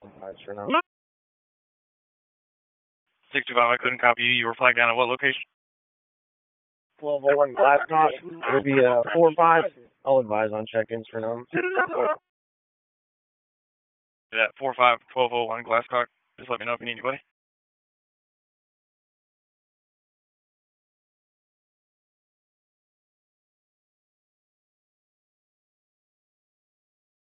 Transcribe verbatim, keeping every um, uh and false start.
Advise for now. six two five, I couldn't copy you. You were flagged down at what location? twelve oh one Glasscock. It'll be uh, four five. I'll advise on check-ins for now. Yeah, four five, twelve oh one Glasscock. Just let me know if you need anybody.